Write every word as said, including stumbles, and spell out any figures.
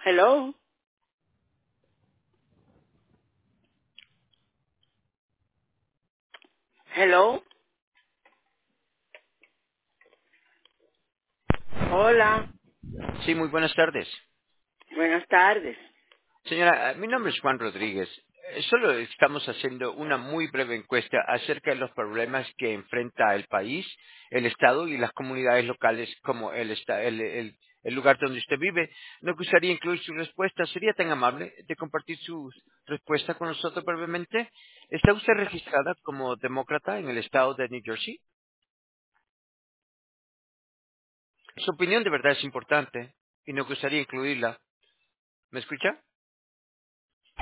Hello, hello, hola, Sí, muy buenas tardes. buenas tardes. Señora, eh, mi nombre es Juan Rodríguez. Eh, Solo estamos haciendo una muy breve encuesta acerca de los problemas que enfrenta el país, el Estado y las comunidades locales como el, esta- el, el- el lugar donde usted vive. Nos gustaría incluir su respuesta. ¿Sería tan amable de compartir su respuesta con nosotros brevemente? ¿Está usted registrada como demócrata en el Estado de New Jersey? Su opinión de verdad es importante y nos gustaría incluirla. ¿Me escucha?